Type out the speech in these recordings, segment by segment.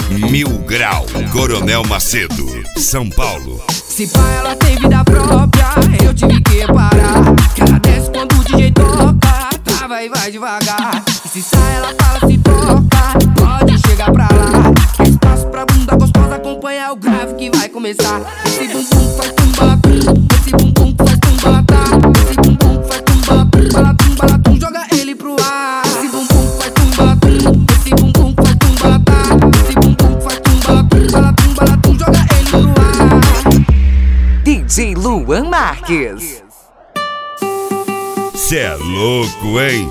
Mil Grau, Coronel Macedo, São Paulo. Se pá, ela tem vida própria, eu tive que parar. Que ela desce quando o DJ toca, trava e vai devagar. E se sai, ela fala, se toca, pode chegar pra lá. Quer espaço pra bunda gostosa, acompanha o grave que vai começar. Esse bumbum faz tumba-tum, esse bumbum faz tumba-tá. Esse bumbum faz tumba-tum, balatum, balatum, joga ele pro ar. Esse bumbum faz tumba-tum, esse bumbum faz tumba-tá. Esse bumbum faz tumba-tum, balatum, balatum, joga ele pro ar. DJ Luan Marques. Cê é louco, hein?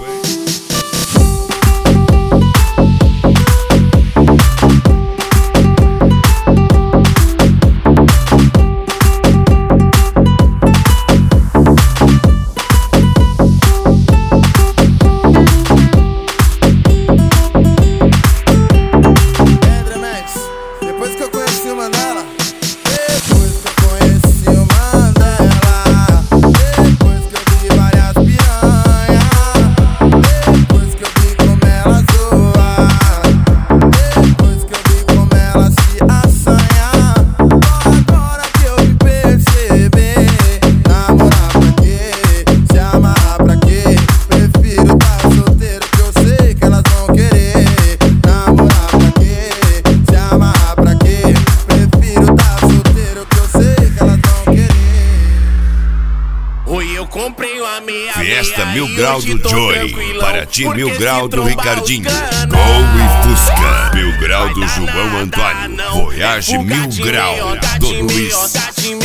Depois que eu conheci o Mandela, depois que eu vi várias piranhas, depois que eu vi como ela zoa, depois que eu vi como ela se assanha, agora que eu me perceber, namorar pra quê? Se amarrar pra quê? Prefiro tá solteiro que eu sei que elas vão querer. Namorar pra quê? Se amarrar pra quê? Prefiro tá solteiro que eu sei que elas vão querer. Oi, eu comprei uma meia. Fiesta Mil Grau do Joy, Paraty Mil Grau do Ricardinho, Gol e Fusca, Mil Grau do João Antônio, Voyage Mil Grau do Luiz.